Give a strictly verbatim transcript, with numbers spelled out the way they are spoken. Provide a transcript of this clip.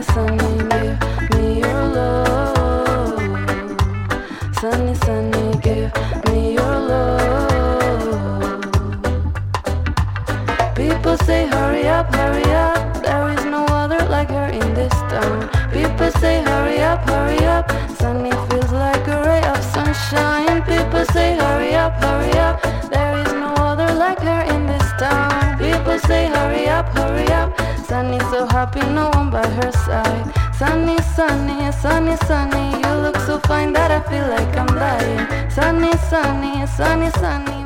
Sunny, sunny, give me your love. Sunny, sunny, give me your love. People say hurry up, hurry up. There is no other like her in this town. People say hurry up, hurry up. Sunny feels like a ray of sunshine. People say hurry up, hurry up. There is no other like her in this town. People say hurry up, hurry up. Sunny so happy, no one by her side. Sunny, sunny, sunny, sunny. You look so fine that I feel like I'm dying. Sunny, sunny, sunny, sunny.